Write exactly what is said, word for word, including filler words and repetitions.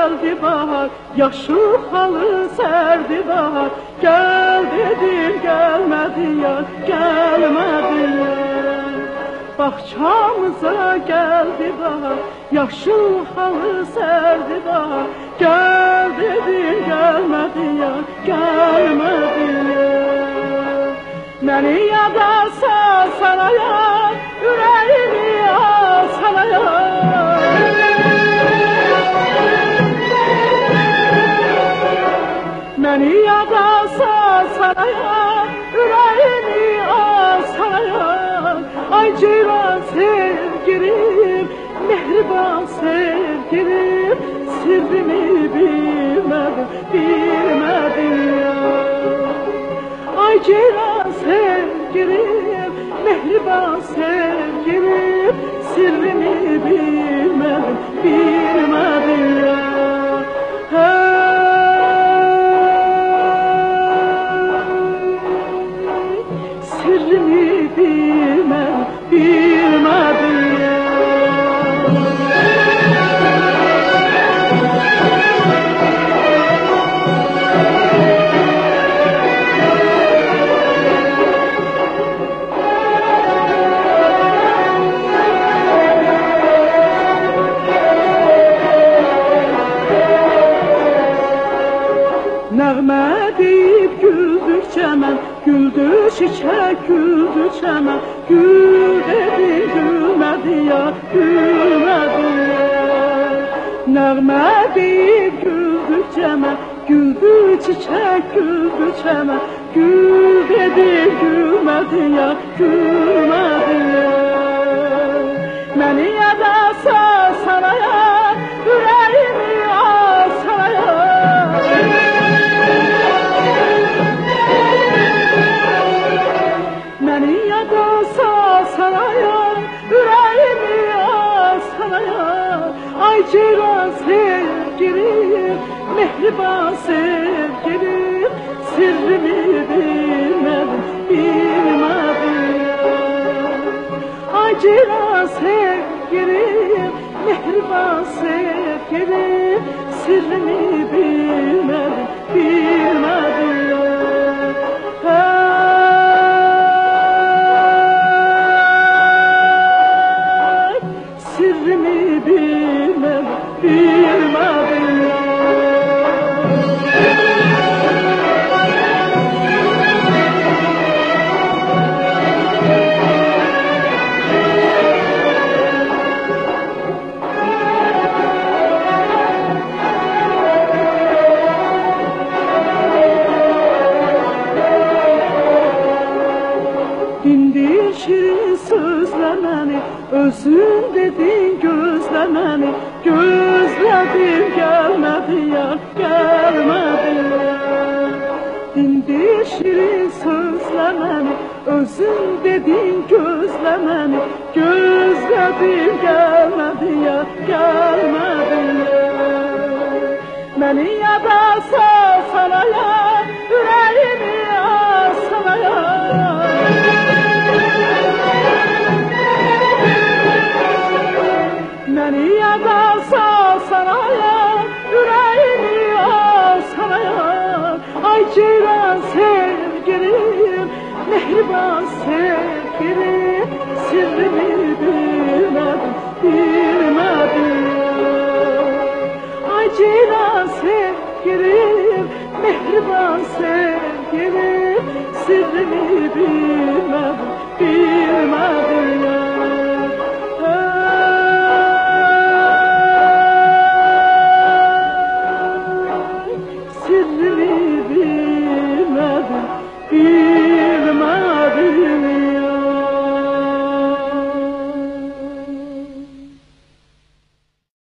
geldi bahar, yaşıl halı serdi bahar. Gel dedim gelmedi yar, gelmedi yar. Bahçamıza geldi bahar, yaşıl halı serdi bahar. Gel dedim gelmedi yar, gelmedi yar. Beni yadarsa sana yar, yüreğimi al sana yar. Beni yadarsa sana yar, yüreğimi al sana yar. Ay ceylan sevgilim, mehriban sevgilim, sırrımı bilmedim, bilmedim ya. Ay ceylan sevgilim, mehriban sevgilim, sırrımı bilmedim, bilmedim ya. Sırrımı bilmem, bilmedim ya. Nəğmə deyib güldük çəmən, güldü çiçək, güldü çəmən. Gül dedi, gülmədi ya, gülmədi ya. Nəğmə deyib güldük çəmən, güldü çiçək, güldü çəmən. Gül dedi, gülmədi ya, gülmədi ya. Məni yadarsa sana yar, yüreğimi al sana yar. Beni yadarsa sana yar, yüreğimi al sana yar. Ay ceylan sevgilim, mehriban sevgilim, sırrımı bilmedim, bilmedim ya. Ay ceylan sevgilim, mehriban sevgilim, sırrımı bilmedim, bilmedim ya. Sırrımı bilmem, bilmedim ya. Dindir şirin sözlemeni, özün dedin gözlemeni. Gözledim gelmedi ya, gelmedi ya. Dindir şirin sözlemeni, özün dedin gözlemeni. Gözledim gelmedi ya, gelmedi ya. Beni yadarsa sana yar, yüreğimi al sana yar. Beni yadarsa sana yar, yüreğimi al sana yar. Ay ceylan sevgilim, mehriban sevgilim, sırrımı bilmedim, bilmedim ya. Ay ceylan sevgilim, mehriban sevgilim, sırrımı bilmedim, bilmedim.